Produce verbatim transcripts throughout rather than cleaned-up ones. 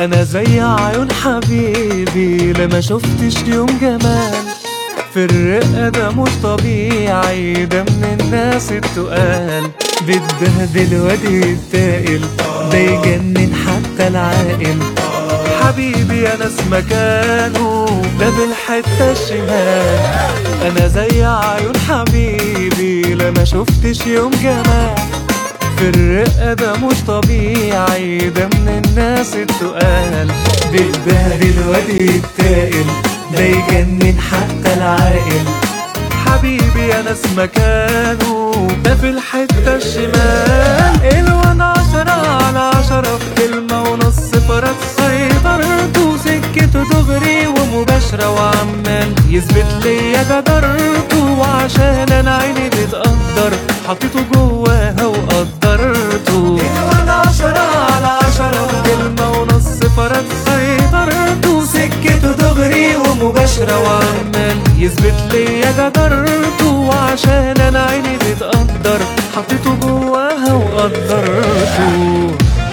انا زي عيون حبيبي لما شفتش يوم جمال في الرقة، ده مش طبيعي، ده من الناس التقال. بتبهدل وادي التائل، ده يجنن حتى العاقل. حبيبي انا اسم مكانه ده بالحتة الشمال. انا زي عيون حبيبي لما شفتش يوم جمال في الرقة، ده مش طبيعي، ده من الناس التقال. بتبهدل وادي التائل، ده يجنن حتى العاقل. حبيبي انا اسم مكانه ده في الحتة الشمال. الوان عشرة على عشرة في كلمة ونص، فرد سيطرته، سكته دغري ومباشرة، وعمال يثبت ليا جدرته. وعشان انا عيني بتقدر حطيته جواها وقدرته. الوان عشرة على عشرة في كلمة ونص، فرد سيطرته، سكته دغري ومباشرة، وعمال يثبت ليا جدرته. وعشان انا عيني بتقدر حطيته جواها وقدرته.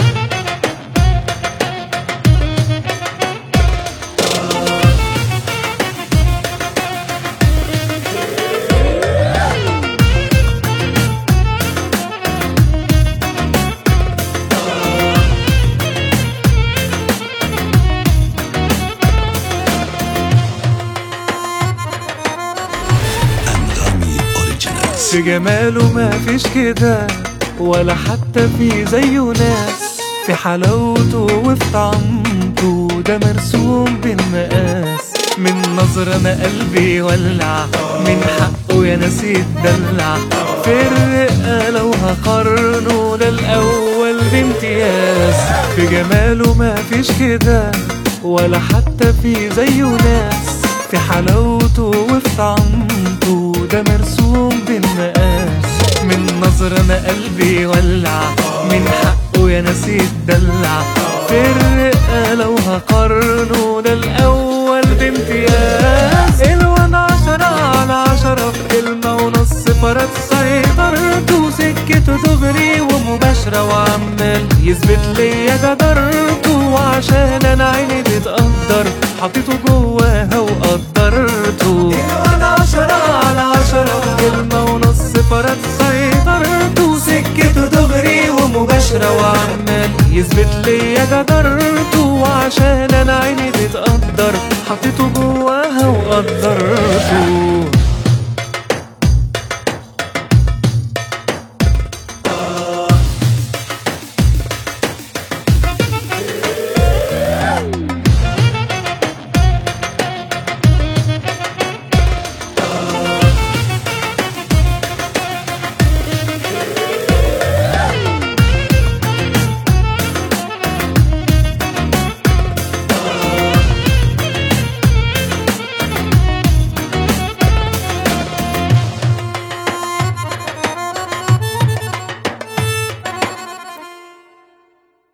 في جماله ما فيش كده ولا حتى في زيه ناس، في حلاوته وفي طعمته ده مرسوم بالمقاس. من نظرة انا قلبي يولع، من حقه يا ناس يتدلع. في الرقة لو هقارنه ده الأول بامتياز. في جماله ما فيش كده ولا حتى في زيه ناس، في حلاوته وفي طعمته ده مرسوم بالمقاس. من نظرة انا قلبي يولع، من حقه يا ناس يتدلع. في الرقة لو هقارنه ده الأول بامتياز. الوان عشرة على عشرة في كلمة ونص، فرد سيطرته، سكته دغري ومباشرة، وعمال يثبت ليا جدرته. وعشان انا عيني بتقدر حطيته جواها وقدرته. الوان عشرة على عشرة في كلمة ونص، فرد سيطرته، سكته دغري ومباشرة، وعمال يثبت ليا جدرته. وعشان انا عيني بتقدر حطيته جواها وقدرته.